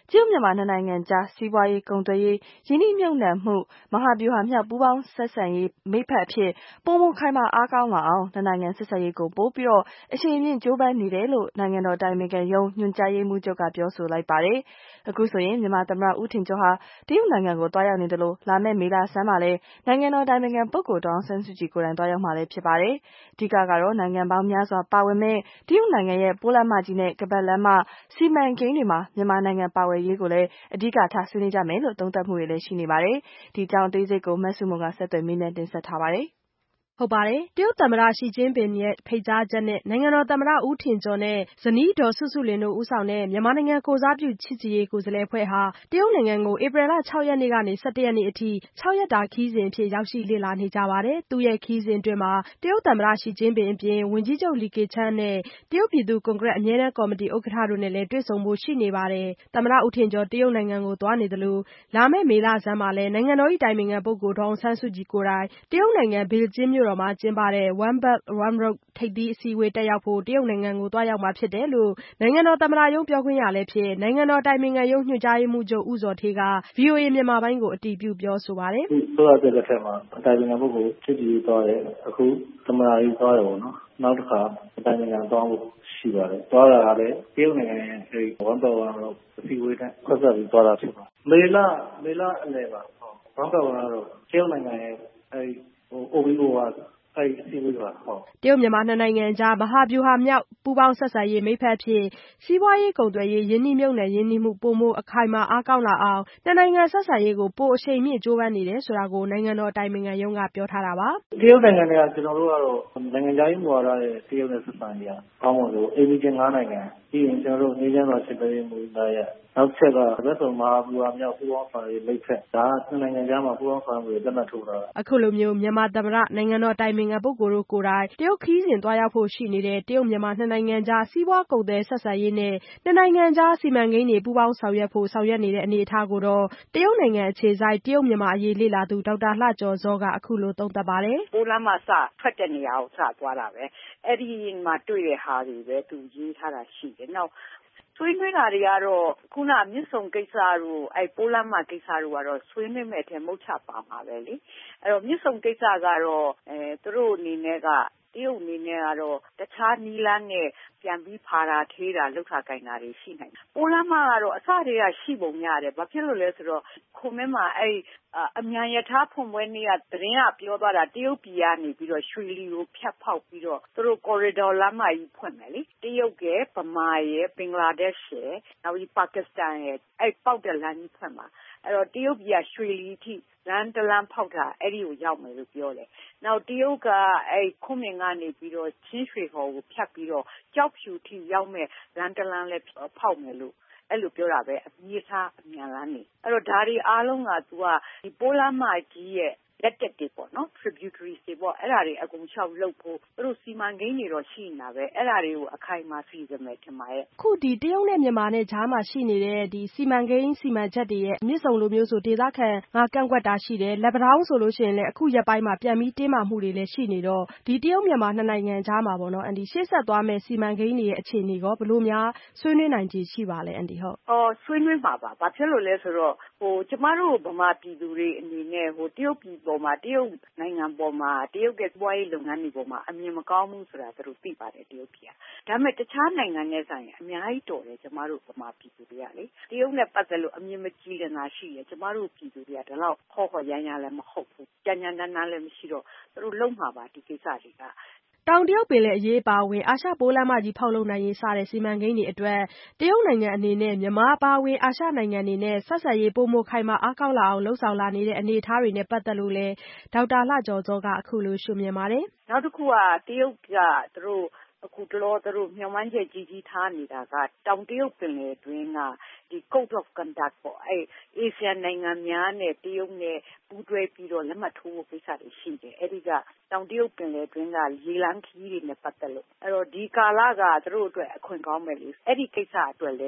တရုတ်မြန်မာနှစ်နိုင်ငံကြားစီးပွားရေးကုန်သွယ်ရေးရင်းနှီးမြှုပ်နှံမှုမဟာဗျူဟာမြောက်ပူးပေါင်းဆက်ဆံရေးမိတ်ဖက်အဖြစ်ပိုမိုခိုင်မာအားကောင်းလာအောင်နှစ်နိုင်ငံဆက်ဆံရေးကိုပိုပြီးတော့အရှိန်မြင့်ကြိုးပမ်းနေတယ်လို့နိုင်ငံတော်တိုင်ပင်ခံရုံးညွှန်ကြားရေးမှူးချုပ်ကပြောဆိုလိုက်ပါတယ်။အခုဆိုရင်မြန်မာသမ္မတဦးထင်ကျော်ဟာတရုတ်နိုင်ငံကိုသွားရောက်နေတယ်လို့လာမယ့်မေလဆန်းမှာလည်းနိုင်ငံတော်တိုင်ပင်ခံပုဂ္ဂိုလ်ဒေါ်အောင်ဆန်းစုကြည်ကိုယ်တိုင်သွားရောက်မှာလည်းဖြစ်ပါတယ်။အဓိကကတော့နိုင်ငံပေါင်းများစွာပါဝင်မဲ့တရုတ်နိုင်ငံရဲ့ပိုးလမ်းမကြီးနဲ့ကမ္ဘာလမ်းမစီမံကိန်းတွေမှာမြန်မာနိုင်ငံပါဝင်ရေးကိုလည်းအဓိကထားဆွေးနွေးကြမယ်လို့သုံးသပ်မှုတွေလည်းရှိနေပါတယ်။ဒီအကြောင်းအသေးစိတ်ကိုမဆုမွန်ကဆက်သွယ်မေးမြန်းတင်ဆက်ထားပါတယ်။ဟုတ်ပါတယ်။တရုတ်သမ္မတရှီကျင်းပင်ရဲ့ဖိတ်ကြားချက်နဲ့နိုင်ငံတော်သမ္မတဦးထင်ကျော်နဲ့ဇနီးဒေါ်စုစုလွင်တို့ဦးဆောင်တဲ့မြန်မာနိုင်ငံကိုယ်စားပြုချစ်ကြည်ရေးကိုယ်စားလှယ်အဖွဲ့ဟာတရုတ်နိုင်ငံကိုဧပြီလ၆ရက်နေ့ကနေ၁၁ရက်နေ့အထိ၆ရက်တာခရီးစဉ်အဖြစ်ရောက်ရှိလေ့လာနေကြပါတယ်။သူ့ရဲ့ခရီးစဉ်အတွင်းမှာတရုတ်သမ္မတရှီကျင်းပင်အပြင်ဝန်ကြီးချုပ်လီကေချန်းနဲ့တရုတ်ပြည်သူ့ကွန်ဂရက်အမြဲတမ်းကော်မတီဥက္ကဋ္ဌတို့နဲ့လည်းတွေ့ဆုံဖို့ရှိနေပါတယ်။သမ္မတဦးထင်ကျော်တရုတ်နိုင်ငံကိုသွားနေသလိုလာမယ့်မေလဆန်းမှာလည်းနိုင်ငံတော်၏တိုင်ပင်ခံပုဂ္ဂိုလ်ဒေါ်အောင်ဆန်းစုကြည်ကိုယ်တိုင်တရုတ်နိုင်ငံဘေကျင်းမြို့တော်မှာကျင်းပတဲ့ One Belt One Road ထိပ်သီးအစည်းအဝေးတက်ရောက်ဖို့တရုတ်နိုင်ငံကိုသွားရောက်မှာဖြစ်တယ်လို့နိုင်ငံတော်သမ္မတရုံးပြောခွင့်ရလည်းဖြစ်နိုင်ငံတော်တိုင်ပင်ခံရုံးညွှန်ကြားရေးမှူးချုပ်ဦးဇော်ဌေးက ဗွီအိုအေမြန်မာပိုင်းကိုအတည်ပြုပြောဆိုပါတယ်။ဆိုတော့တဲ့လက်ထက်မှာတိုင်ပင်ခံပုဂ္ဂိုလ်ချစ်ကြည်ရေးသွားတယ်အခုသမ္မတကြီးသွားတယ်ပေါ့နော်နောက်တစ်ခါတိုင်ပင်ခံသွားဖို့ရှိပါတယ်သွားတာကလည်းတရုတ်နိုင်ငံရဲ့အဲဒီ One Belt One Road အစည်းအဝေးနဲ့ဆက်ဆက်ပြီးသွားတာဖြစ်ပါတယ်မေလမေလအလယ်ပါ One Belt One Road တရုတ်နိုင်ငံရဲ့အဲဒီဟို O B O ကအဲဒီအစည်းအဝေးပါဟုတ်တရုတ်မြန်မာနှစ်နိုင်ငံကြားမဟာဗျူဟာမြောက်ပူးပေါင်းဆက်ဆံရေးမိတ်ဖက်အဖြစ်စီးပွားရေးကုန်သွယ်ရေးရင်းနှီးမြှုပ်နှံရင်းနှီးမှုပိုမိုအခိုင်အမာအားကောင်းလာအောင်နှစ်နိုင်ငံဆက်ဆံရေးကိုပိုအရှိန်မြင့်ကြိုးပမ်းနေတယ်ဆိုတာကိုနိုင်ငံတော်တိုင်ပင်ခံရုံးကပြောထားတာပါတရုတ်နိုင်ငံတွေကကျွန်တော်တို့ကတော့နိုင်ငံခြားရေးမူဝါဒရဲ့တရုတ်နဲ့ဆက်ဆံရေးကောင်းပါလို့အိမ်နီးချင်း၅နိုင်ငံပြီးရင်ကျွန်တော်တို့နေချမ်းစွာစစ်ပေးမှုသားရဲ့နောက်ချက်ကဘက်ဆောင်မဟာဗျူဟာမြောက်ပူးပေါင်းဆောင်ရွက်မိတ်ဖက်ဒါကနိုင်ငံခြားမှာပူးပေါင်းဆောင်ရွက်မှုလက်မှတ်ထိုးတာအခုလိုမျိုးမြန်မာသမ္မတနိုင်ငံတော်တိုင်ပင်ခံပုဂ္ဂိုလ်တို့ကိုယ်တိုင်တရုတ်ခရီးစဉ်သွားရောက်ဖို့ရှိနေတဲ့တရုတ်မြန်မာနှစ်နိုင်ငံကြားစီးပွားကုန်သွယ်ဆက်ဆံရေးနဲ့နှစ်နိုင်ငံကြားစီမံကိန်းတွေပူးပေါင်းဆောင်ရွက်ဖို့ဆောင်ရွက်နေတဲ့အနေအထားကိုတော့တရုတ်နိုင်ငံအခြေစိုက်တရုတ်မြန်မာအရေးလေ့လာသူဒေါက်တာလှကျော်ဇောကအခုလိုသုံးသပ်ပါတယ်ပိုးလမ်းမှာစထွက်တဲ့နေရာကိုစသွားတာပဲအဲ့ဒီမှာတွေ့တဲ့ဟာတွေပဲသူရေးထားတာရှိတယ်နောက်ဆွေးနွေးတာတွေကတော့ခုနမြစ်ဆုံကိစ္စတို့အဲပိုးလမ်းမကိစ္စတို့ကတော့ဆွေးနွေးမဲ့တဲ့မုတ်ချပါမှာပဲလေအဲ့တော့မြစ်ဆုံကိစ္စကတော့အဲသူတို့အနေနဲ့ကတရုတ်အနေနဲ့ကတော့တခြားနီလန်းနဲ့ပြန်ပြီးဖာတာထေးတာလှုပ်ခါကင်တာတွေရှိနိုင်တယ်ပိုးလမ်းမကတော့အစတည်းကရှိပုံရတယ်ဘာဖြစ်လို့လဲဆိုတော့ခုမင်းမှာအဲ့အမြန်ရထားဖွင့်ပွဲနေ့ကသတင်းကပြောသွားတာတရုတ်ပြည်ကနေပြီးတော့ရွှေလီကိုဖြတ်ဖောက်ပြီးတော့သူတို့ corridor လမ်းမကြီးဖွင့်မယ်လေတရုတ်ကဗမာရဲ့ဘင်္ဂလားဒေ့ရှ်ရဲ့နောက်ပြီးပါကစ္စတန်ရဲ့အဲ့ပေါက်တဲ့လမ်းကြီးဖွင့်မှာအဲ့တော့တရုတ်ပြည်ကရွှေလီထိလမ်းတလမ်းဖောက်တာအဲ့ဒီကိုရောက်မယ်လို့ပြောတယ်နောက်တရုတ်ကအဲ့ခွန်းမင်ကနေပြီးတော့ချင်းရွှေဟော်ကိုဖြတ်ပြီးတော့ကြောက်ဖြူထိရောက်မဲ့လမ်းတလမ်းလည်းဖောက်မယ်လို့အဲ့လိုပြောတာပဲအမြင့်စားအမြန်လမ်းနေအဲ့တော့ဒါတွေအားလုံးက तू ကဒီပိုးလမ်းမကြီးရဲ့လက်တက်တွေပေါ့နော် tributaries တွေပေါ့အဲ့ဒါတွေအကုန်လျှောက်လုပ်ဖို့သူတို့စီမံကိန်းတွေတော့ရှိနေတာပဲအဲ့ဒါတွေကိုအခိုင်အမာစီစဉ်မယ်ထင်ပါရဲ့ခုဒီတရုတ်နဲ့မြန်မာနဲ့ကြားမှာရှိနေတဲ့ဒီစီမံကိန်းစီမံချက်တွေရဲ့မြစ်ဆုံလိုမျိုးဆိုဒေသခံငါကန့်ကွက်တာရှိတယ်လက်ပတောင်းဆိုလို့ရှိရင်လည်းအခုရက်ပိုင်းမှာပြန်ပြီးတင်းမာမှုတွေလည်းရှိနေတော့ဒီတရုတ်မြန်မာနှစ်နိုင်ငံကြားမှာပေါ့နော်အန်ဒီရှေ့ဆက်သွားမဲ့စီမံကိန်းတွေရဲ့အခြေအနေကောဘယ်လိုများဆွေးနွေးနိုင်ခြေရှိပါလဲအန်ဒီဟုတ်အော်ဆွေးနွေးပါပါဘာဖြစ်လို့လဲဆိုတော့ဟိုကျမတို့ဗမာပြည်သူတွေအနေနဲ့ဟိုတရုတ်ပြည်ပေါ်မှာတရုတ်နိုင်ငံပေါ်မှာတရုတ်ကပွားရေးလုပ်ငန်းတွေပေါ်မှာအမြင်မကောင်းဘူးဆိုတာသူတို့သိပါတယ်တရုတ်ပြည်ကဒါပေမဲ့တခြားနိုင်ငံနဲ့ဆိုင်ရင်အများကြီးတော်တယ်ကျမတို့ဗမာပြည်သူတွေကလေတရုတ်နဲ့ပတ်သက်လို့အမြင်မကြည်လင်တာရှိတယ်ကျမတို့ပြည်သူတွေကဒါတော့ခေါ်ခေါ်ရမ်းရမ်းလည်းမဟုတ်ဘူးကြမ်းကြမ်းတမ်းတမ်းလည်းမရှိတော့သူတို့လုံမှာပါဒီကိစ္စတွေကတောင်တရုတ်ပင်လယ်အရေးအပါအဝင်အာရှပိုးလမ်းမကြီးဖောက်လုပ်နိုင်ရေးစတဲ့စီမံကိန်းတွေအတွက်တရုတ်နိုင်ငံအနေနဲ့မြန်မာအပါအဝင်အာရှနိုင်ငံတွေနဲ့ဆက်ဆံရေးပိုမိုခိုင်မာအားကောင်းလာအောင်လှုံ့ဆော်လာနေတဲ့အနေအထားတွေနဲ့ပတ်သက်လို့လည်းဒေါက်တာလှကျော်ဇောကအခုလိုရှုမြင်ပါတယ်နောက်တစ်ခုကတရုတ်ကသူတို့အခုတလောသူတို့မျှော်မှန်းချက်ကြီးကြီးထားနေတာကတောင်တရုတ်ပင်လယ်တွင်းကဒီ code of conduct ပေါ့အဲအာဆီယံနိုင်ငံများနဲ့တရုတ်နဲ့ပူးတွဲပြီးတော့လက်မှတ်ထိုးဖို့ကိစ္စတွေရှိတယ်အဲဒီကတောင်တရုတ်ပင်လယ်တွင်းကရေလမ်းခရီးတွေနဲ့ပတ်သက်လို့အဲ့တော့ဒီကာလကသူတို့အတွက်အခွင့်ကောင်းပဲလေအဲ့ဒီကိစ္စအတွက်လည်း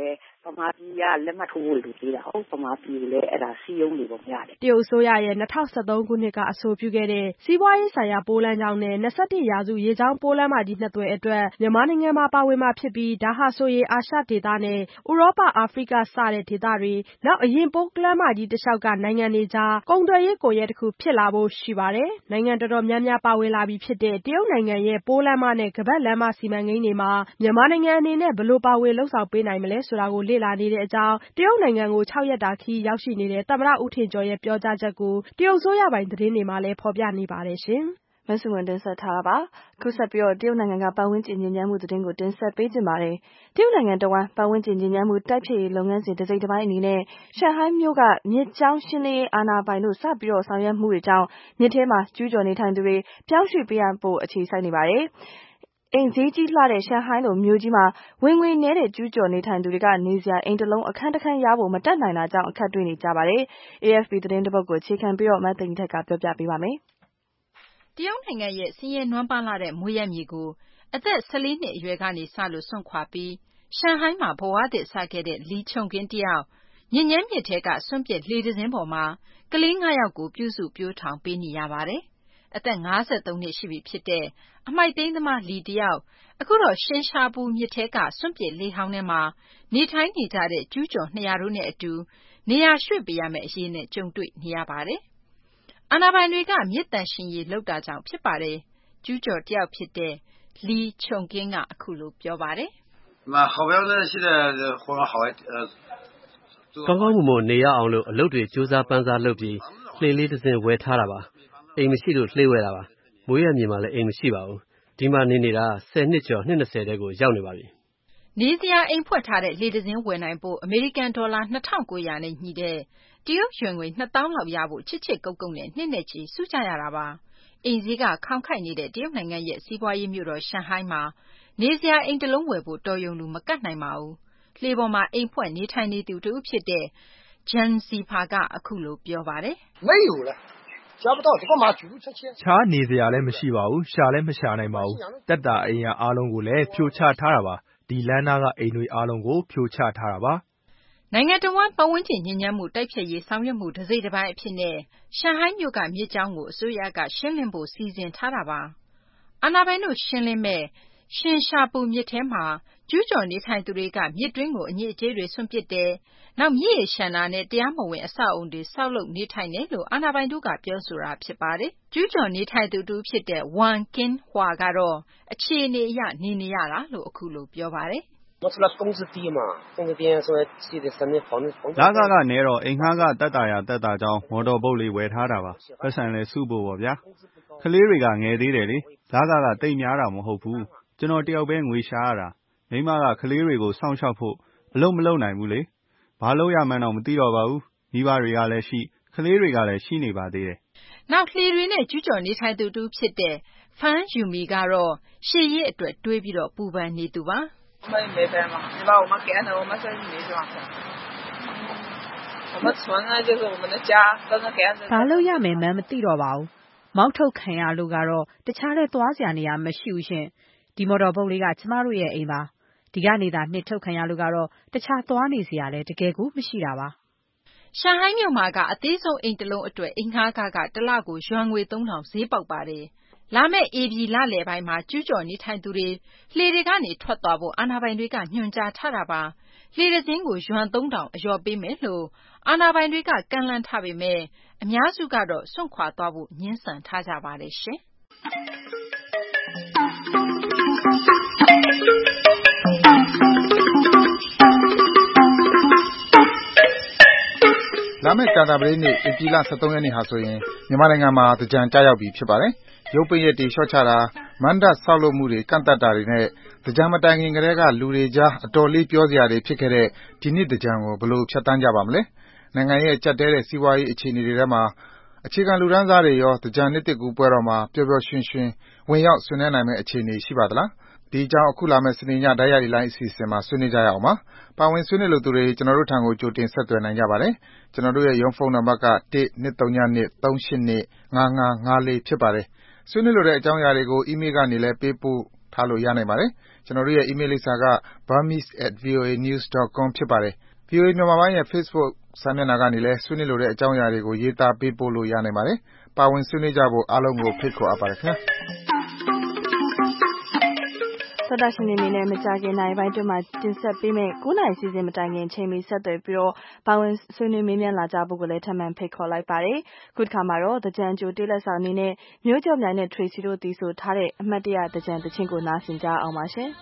ဗမာပြည်ကလက်မှတ်ထိုးဖို့လိုသေးတာဟုတ်ဗမာပြည်ကိုလည်းအဲ့ဒါစီယုံနေပုံရတယ်တရုတ်အစိုးရရဲ့၂၀၁၃ခုနှစ်ကအဆိုပြုခဲ့တဲ့စီးပွားရေးဆိုင်ရာပိုးလမ်းကြောင်းနဲ့၂၁ရာစုရေကြောင်းပိုးလမ်းမကြီးနှစ်သွယ်အတွက်မြန်မာနိုင်ငံမှာပါဝင်မှာဖြစ်ပြီးဒါဟာဆိုရင်အာရှဒေသနဲ့ဥရောပအာဖရိကစတဲ့ဒေသတွေနောက်အရင်ပိုးလမ်းမကြီးတစ်လျှောက်ကနိုင်ငံတွေကြားကုန်သွယ်ရေးကိုရဲတစ်ခုဖြစ်လာဖို့ရှိပါတယ်နိုင်ငံတော်တော်များများပါဝင်လာပြီဖြစ်တဲ့တရုတ်နိုင်ငံရဲ့ပိုးလမ်းမနဲ့ကမ္ဘာ့လမ်းမစီမံကိန်းတွေမှာမြန်မာနိုင်ငံအနေနဲ့ဘယ်လိုပါဝင်လှုပ်ဆောင်ပေးနိုင်မလဲဆိုတာကိုလေ့လာနေတဲ့အကြောင်းတရုတ်နိုင်ငံကို၆ရက်တာခရီးရောက်ရှိနေတဲ့သမ္မတဦးထင်ကျော်ရဲ့ပြောကြားချက်ကိုတရုတ်ဆိုရပိုင်သတင်းတွေမှာလည်းဖော်ပြနေပါတယ်ရှင်မဆုဝန်တင်ဆက်ထားတာပါခုဆက်ပြီးတော့တရုတ်နိုင်ငံကပတ်ဝန်းကျင်ညဉ့်ဉန်းမှုသတင်းကိုတင်ဆက်ပေးကြပါမယ်တရုတ်နိုင်ငံတော်ဝန်ပတ်ဝန်းကျင်ညဉ့်ဉန်းမှုတိုက်ဖျက်ရေးလုပ်ငန်းစဉ်တစ်စိတ်တစ်ပိုင်းအနေနဲ့ရှန်ဟိုင်းမြို့ကမြစ်ကြောင်းရှင်းလင်းရေးအာဏာပိုင်တို့စပြီးတော့ဆောင်ရွက်မှုတွေကြောင့်မြစ်ထဲမှာကျူးကျော်နေထိုင်သူတွေပြောင်းရွှေ့ပေးရဖို့အခြေစိုက်နေပါတယ်အိမ်ဈေးကြီးလှတဲ့ရှန်ဟိုင်းလိုမြို့ကြီးမှာဝင်ငွေနည်းတဲ့ကျူးကျော်နေထိုင်သူတွေကနေစရာအိမ်တစ်လုံးအခန်းတစ်ခန်းရဖို့မတက်နိုင်တာကြောင့်အခက်တွေ့နေကြပါတယ် A F P သတင်းတစ်ပုဒ်ကိုအခြေခံပြီးတော့မသိင်္ဂီထက်ကပြောပြပေးပါမယ်တရုတ်နိုင်ငံရဲ့ဆင်းရဲနွမ်းပါးလာတဲ့မွေးရမြေကိုအသက်၁၄နှစ်အရွယ်ကနေစလို့စွန့်ခွာပြီးရှန်ဟိုင်းမှာဘဝသစ်စခဲ့တဲ့လီချုံကင်းတယောက်ညဉ့်ဉန်းမြစ်ထဲကစွန့်ပစ်လှေတစ်စင်းပေါ်မှာကလေး၅ယောက်ကိုပြုစုပျိုးထောင်ပေးနေရပါတယ်အသက်၅၃နှစ်ရှိပြီဖြစ်တဲ့အမှိုက်သိမ်းသမားလီတယောက်အခုတော့ရှင်းရှားဘူးမြစ်ထဲကစွန့်ပစ်လေဟောင်းထဲမှာနေထိုင်နေကြတဲ့ကျူးကျော်နှစ်ရာတို့နဲ့အတူနေရာရွှေ့ပေးရမယ့်အရေးနဲ့ကြုံတွေ့နေရပါတယ်အာဏာပိုင်တွေကမြစ်တန့်ရှင်းရေးလုပ်တာကြောင့်ဖြစ်ပါတယ်ကျူးကျော်တယောက်ဖြစ်တဲ့လီချုံကင်းကအခုလိုပြောပါတယ်ကောင်းကောင်းမွန်မွန်နေရအောင်လို့အလုပ်တွေစူးစမ်းပန်းစားလုပ်ပြီးလှေလေးတစ်စင်းဝယ်ထားတာပါအိမ်မရှိလို့လှေဝယ်တာပါမွေးရမြေမှာလည်းအိမ်မရှိပါဘူးဒီမှာနေနေတာဆယ်နှစ်ကျော်နှစ်၂၀တဲကိုရောက်နေပါပြီနေစရာအိမ်ဖွက်ထားတဲ့လှေတစ်စင်းဝယ်နိုင်ဖို့အမေရိကန်ဒေါ်လာ၂၉၀၀နဲ့ညီတဲ့တရုတ်ရွှေငွေနှစ်သောင်းလောက်ရဖို့ချစ်ချစ်ကုတ်ကုတ်နဲ့နှစ်နဲ့ချီစုကြရတာပါအိမ်စည်းကခေါင်ခိုက်နေတဲ့တရုတ်နိုင်ငံရဲ့စီးပွားရေးမြို့တော်ရှန်ဟိုင်းမှာနေစရာအိမ်တစ်လုံးဝယ်ဖို့တော်ရုံလူမကတ်နိုင်ပါဘူးလှေပေါ်မှာအိမ်ဖွက်နေထိုင်နေသူတူဖြစ်တဲ့ဂျန်စီဖာကအခုလိုပြောပါတယ်ခြားနေစရာလည်းမရှိပါဘူးရှာလည်းမရှာနိုင်ပါဘူးတက်တာအိမ်ရအားလုံးကိုလည်းဖြိုချထားတာပါဒီလမ်းနာကအိမ်တွေအားလုံးကိုဖြိုချထားတာပါနိုင်ငံတော်ဝန်ပတ်ဝန်းကျင်ညဉ့်ဉန်းမှုတိုက်ဖျက်ရေးဆောင်ရွက်မှုတစ်စိတ်တစ်ပိုင်းအဖြစ်နဲ့ရှန်ဟိုင်းမြို့ကမြစ်ကြောင်းကိုအစိုးရကရှင်းလင်းဖို့စီစဉ်ထားတာပါအာဏာပိုင်တို့ရှင်းလင်းမဲ့ရှင်ရှာပူမြစ်ထဲမှာကျူးကျော်နေထိုင်သူတွေကမြစ်တွင်းကိုအညစ်အကြေးတွေဆွန့်ပစ်တယ်နောက်မြစ်ရေရှမ်းတာနဲ့တရားမဝင်အဆောက်အုံတွေဆောက်လုပ်နေထိုင်တယ်လို့အာဏာပိုင်တို့ကပြောဆိုတာဖြစ်ပါတယ်ကျူးကျော်နေထိုင်သူတူဖြစ်တဲ့ဝမ်ကင်းဟွာကတော့အခြေအနေအရနေနေရတာလို့အခုလိုပြောပါတယ်လခကနဲတော့အိမ်ငှားကတက်တာရတက်တာကြောင်းမော်တော်ဘုတ်လေးဝယ်ထားတာပါပတ်စံလဲစုဖို့ပေါ့ဗျာကလေးတွေကငယ်သေးတယ်လေလခကတိတ်များတာမဟုတ်ဘူးကျွန်တော်တယောက်ပဲငွေရှာရတာမိမကကလေးတွေကိုစောင့်ရှောက်ဖို့အလုပ်မလုပ်နိုင်ဘူးလေဘာလို့ရမှန်းတော့မသိတော့ပါဘူးမိဘတွေကလည်းရှိကလေးတွေကလည်းရှိနေပါသေးတယ်နောက်လှေတွေနဲ့ကျူးကျော်နေထိုင်သူတူဖြစ်တဲ့ဖန်ယူမီကတော့ရှေ့ရေးအတွက်တွေးပြီးတော့ပူပန်နေသူပါဘာလို့ရမယ်မှန်းမသိတော့ပါဘူးမောက်ထုတ်ခံရလို့ကတော့တခြားလဲသွားစရာနေရာမရှိဘူးရှင်ဒီမော်တော်ဘုတ်လေးကကျမတို့ရဲ့အိမ်ပါဒီကနေသာနှစ်ထုတ်ခံရလို့ကတော့တခြားသွားနေစရာလဲတကယ်ကိုမရှိတာပါရှန်ဟိုင်းမြို့မှာကအသေးဆုံးအိမ်တစ်လုံးအတွက်အိမ်ငှားကားကတစ်လကိုယွမ်ငွေသုံးထောင်ဈေးပေါက်ပါတယ်လာမယ့်ဧပြီလလယ်ပိုင်းမှာကျူးကျော်နေထိုင်သူတွေလှေတွေကနေထွက်သွားဖို့အာဏာပိုင်တွေကညွှန်ကြားထားတာပါလှေတစ်စင်းကိုယွမ်သုံးထောင်အလျော်ပေးမယ်လို့အာဏာပိုင်တွေကကန့်လန့်ထားပေမဲ့အများစုကတော့စွန့်ခွာသွားဖို့ငြင်းဆန်ထားကြပါတယ်ရှင်လာမယ့်ကြာသပတေးနေ့ဧပြီလ၁၃ရက်နေ့ဟာဆိုရင်မြန်မာနိုင်ငံမှာသင်္ကြန်ကျရောက်ပြီဖြစ်ပါတယ်ရုပ်ပိတ်ရက်တွေလျှော့ချတာမဏ္ဍပ်ဆောက်လုပ်မှုတွေကန့်သတ်တာတွေနဲ့သင်္ကြန်မတိုင်ခင်ကတည်းကလူတွေကြားအတော်လေးပြောစရာတွေဖြစ်ခဲ့တဲ့ဒီနှစ်သင်္ကြန်ကိုဘယ်လိုဖြတ်သန်းကြပါမလဲနိုင်ငံရဲ့ကြပ်တည်းတဲ့စီးပွားရေးအခြေအနေတွေထဲမှာအခြေခံလူတန်းစားတွေရောသင်္ကြန်နှစ်သစ်ကူးပွဲတော်မှာပျော်ပျော်ရွှင်ရွှင်ဝင်ရောက်ဆင်နွှဲနိုင်မယ့်အခြေအနေရှိပါသလားဒီအကြောင်းအခုလာမယ့်စနေညတိုက်ရိုက်လိုင်းအစီအစဉ်မှာဆွေးနွေးကြရအောင်ပါပါဝင်ဆွေးနွေးလို့သူတွေကျွန်တော်တို့ထံကိုကြိုတင်ဆက်သွယ်နိုင်ကြပါတယ်ကျွန်တော်တို့ရဲ့ရုံးဖုန်းနံပါတ်ကone two three two three eight two five five fourဖြစ်ပါတယ်ဆွေးနွေးလိုတဲ့အကြောင်းအရာတွေကိုအီးမေးလ်ကနေလည်းပေးပို့ထားလို့ရနိုင်ပါတယ်။ကျွန်တော်တို့ရဲ့ email လိပ်စာက burmese at voanews dot com ဖြစ်ပါတယ်။ ဗီအိုအေ မြန်မာပိုင်းရဲ့ Facebook စာမျက်နှာကနေလည်းဆွေးနွေးလိုတဲ့အကြောင်းအရာတွေကိုရေးသားပေးပို့လို့ရနိုင်ပါတယ်။ပါဝင်ဆွေးနွေးကြဖို့အားလုံးကိုဖိတ်ခေါ်အပ်ပါတယ်ခင်ဗျာ။သောတာရှင်တွေနဲ့မကြခင်နိုင်ပိုင်းတွင်မှတင်ဆက်ပေးမယ့်၉နာရီစီစဉ်မတိုင်ခင်ချိန်မီဆက်သွယ်ပြီးတော့ပါဝင်ဆွေးနွေးမေးမြန်းလာကြဖို့ကိုလည်းထပ်မံဖိတ်ခေါ်လိုက်ပါတယ်။ခုတစ်ခါမှာတော့တကြံကြိုတေးလက်ဆောင်အနေနဲ့မျိုးကျော်မြိုင်နဲ့ Tracy တို့တီးဆိုထားတဲ့အမှတ်တရတကြံတခြင်းကိုနားဆင်ကြအောင်ပါရှင်။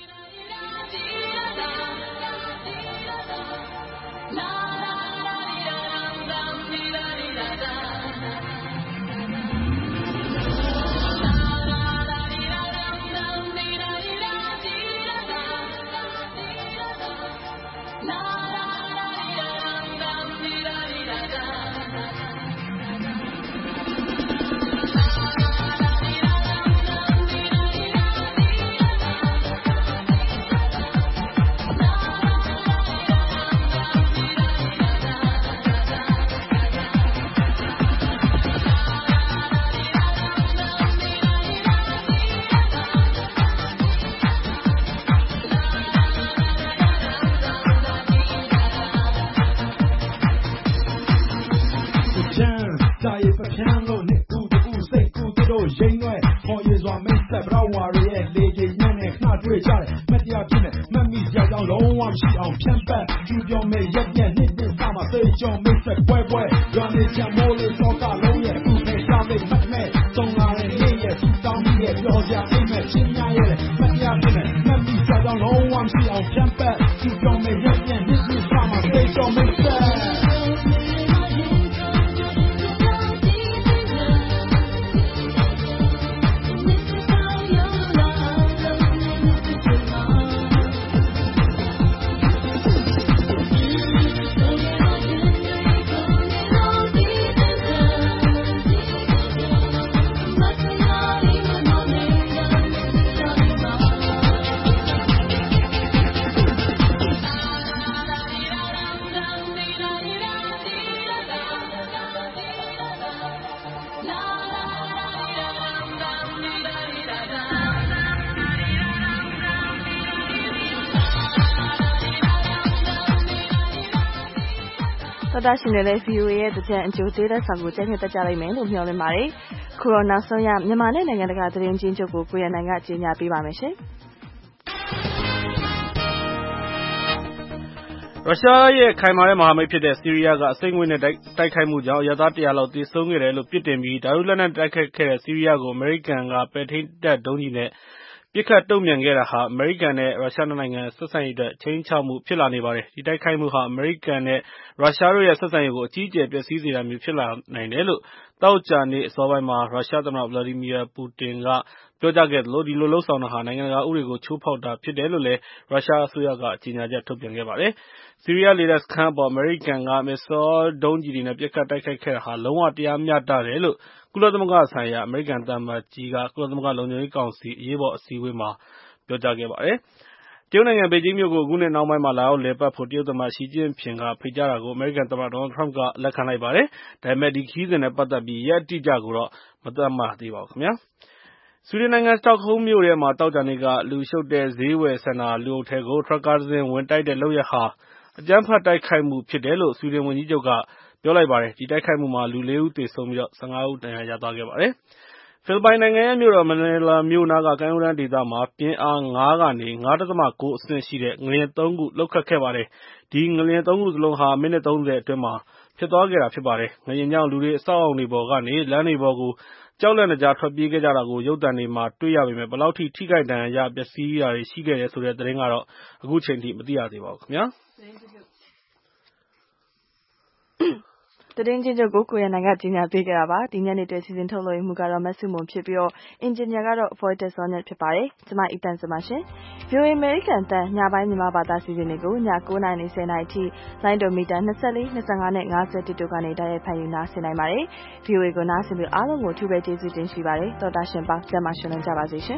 တော်တာရှင်တွေလည်း ဗီအိုအေ ရဲ့တကြံအကျိုးသေးတဲ့ဆောင်ကိုကြိုက်နှစ်သက်ကြလိမ့်မယ်လို့မျှော်လင့်ပါတယ်။ခုတော့နောက်ဆုံးရမြန်မာနဲ့နိုင်ငံတကာသတင်းချင်းချုပ်ကိုကိုရနိုင်ကကြေညာပေးပါမယ်ရှင်။ရုရှားရဲ့ခိုင်မာတဲ့မဟာမိတ်ဖြစ်တဲ့ဆီးရီးယားကအစိမ့်ငွေ့နဲ့တိုက်ခိုက်မှုကြောင့်အရပ်သားတရာလောက်သေဆုံးခဲ့တယ်လို့ပြစ်တင်ပြီးဓာတုလက်နက်တိုက်ခိုက်ခဲ့တဲ့ဆီးရီးယားကိုအမေရိကန်ကပဲ့ထိန်းတပ်ဒုံးကျည်နဲ့ပစ်ခတ်တုံ့ပြန်ခဲ့တာဟာအမေရိကန်နဲ့ရုရှားနိုင်ငံဆက်ဆံရေးအတွက်ခြိမ်းခြောက်မှုဖြစ်လာနေပါတယ်။ဒီတိုက်ခိုက်မှုဟာအမေရိကန်နဲ့ရုရှားတို့ရဲ့ဆက်ဆံရေးကိုအကြီးအကျယ်ပျက်စီးစေတာမျိုးဖြစ်လာနိုင်တယ်လို့သောကြာနေ့အစောပိုင်းမှာရုရှားသမ္မတဗလာဒီမီယာပူတင်ကပြောကြားခဲ့သလိုဒီလိုလှုပ်ဆောင်တာဟာနိုင်ငံတကာဥပဒေကိုချိုးဖောက်တာဖြစ်တယ်လို့လည်းရုရှားအစိုးရကကြေညာချက်ထုတ်ပြန်ခဲ့ပါတယ်။ဆီးရီးယားလေတပ်စခန်းအပေါ်အမေရိကန်ကမစ်ဆောဒုံးကျည်တွေနဲ့ပစ်ခတ်တိုက်ခိုက်ခဲ့တာဟာလုံးဝတရားမျှတတယ်လို့ကုလသမဂ္ဂဆိုင်ရာအမေရိကန်သံအမတ်ကြီးကကုလသမဂ္ဂလုံခြုံရေးကောင်စီအရေးပေါ်အစည်းအဝေးမှာပြောကြားခဲ့ပါတယ်။တရုတ်နိုင်ငံဘေဂျင်းမြို့ကိုအခုနှစ်နှောင်းပိုင်းမှာလာရောက်လည်ပတ်ဖို့တရုတ်သမ္မတရှီကျင့်ဖျင်ကဖိတ်ကြားတာကိုအမေရိကန်သမ္မတဒေါ်နယ်ထရမ့်ကလက်ခံလိုက်ပါတယ်။ဒါပေမဲ့ဒီခရီးစဉ်နဲ့ပတ်သက်ပြီးရက်အတိအကျကိုတော့မသတ်မှတ်သေးပါဘူးခင်ဗျာ။ဆွီဒင်နိုင်ငံစတော့ဟုမ်းမြို့ထဲမှာသောကြာနေ့ကလူရှုပ်တဲ့ဈေးဝယ်စင်တာလူအုပ်ထဲကိုထရပ်ကားတစ်စင်းဝင်တိုက်တဲ့လုပ်ရပ်ဟာအကြမ်းဖက်တိုက်ခိုက်မှုဖြစ်တယ်လို့ဆွီဒင်ဝန်ကြီးချုပ်ကပြောလိုက်ပါတယ်။ဒီတိုက်ခိုက်မှုမှာလူလေးဦးသေဆုံးပြီးတော့၁၅ဦးဒဏ်ရာရသွားခဲ့ပါတယ်။ဖိလစ်ပိုင်နိုင်ငံရဲ့မြို့တော်မနီလာမြို့နားကကမ်းရိုးတန်းဒေသမှာပြင်းအားငါးကနေ ငါးဒသမကိုးအဆင့်ရှိတဲ့ငလျင်သုံးခုလှုပ်ခတ်ခဲ့ပါတယ်။ဒီငလျင်သုံးခုစလုံးဟာမိနစ်သုံးဆယ်အတွင်းမှာဖြစ်သွားခဲ့တာဖြစ်ပါတယ်။ငလျင်ကြောင့်လူတွေအဆောက်အအုံတွေပေါ်ကနေလမ်းတွေပေါ်ကိုကြောက်လန့်တကြားထွက်ပြေးခဲ့ကြတာကိုရုပ်သံတွေမှာတွေ့ရပေမဲ့ဘယ်လောက်ထိထိခိုက်ဒဏ်ရာရပျက်စီးတာတွေရှိခဲ့တယ်ဆိုတဲ့သတင်းကတော့အခုချိန်ထိမသိရသေးပါဘူးခင်ဗျာ။သတင်းချင်းချုပ်ကိုကိုရနိုင်ကကြီးညာပေးကြတာပါဒီညနေတည်းစီစဉ်ထုတ်လွှင့်မှုကတော့မဆုမွန်ဖြစ်ပြီးတော့အင်ဂျင်နီယာကတော့ Avoid Sonet ဖြစ်ပါတယ်ကျွန်မအီတန်စပါရှင် ဗီအိုအေ American တန်ညပိုင်းမြန်မာဘာသာစီစဉ်တွေကိုည၉နာရီ၁၀နာရီထိလိုင်းဒိုမီတာ၂၄ ၂၅နဲ့၅၁တို့ကနေတိုက်ရိုက်ဖန်ယူနားဆင်နိုင်ပါတယ် ဗီအိုအေ ကိုနားဆင်ပြီးအားလုံးကိုထူးပဲကျေးဇူးတင်ရှိပါတယ်တော်တာရှင်ပါကျမရှင်လင်းကြပါစေရှင်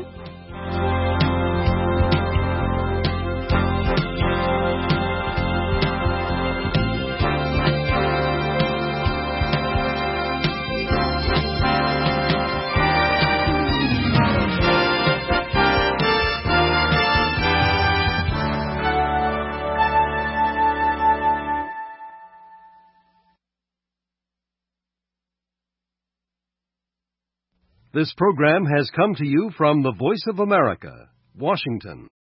This program has come to you from the Voice of America, Washington.